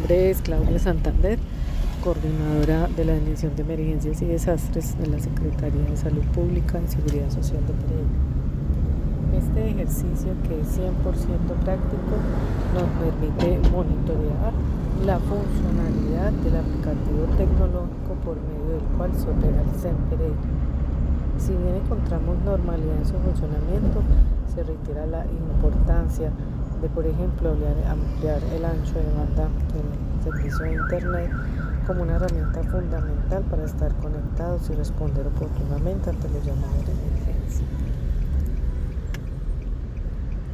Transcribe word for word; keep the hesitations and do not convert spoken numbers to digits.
nombre es Claudia Santander, coordinadora de la Dirección de Emergencias y Desastres de la Secretaría de Salud Pública y Seguridad Social de Pereira. Este ejercicio, que es cien por ciento práctico, nos permite monitorear la funcionalidad del aplicativo tecnológico por medio del cual se opera el C E N Pereira. Si bien encontramos normalidad en su funcionamiento, se reitera la importancia de, por ejemplo, ampliar el ancho de banda del servicio de Internet como una herramienta fundamental para estar conectados y responder oportunamente ante los llamados de emergencia.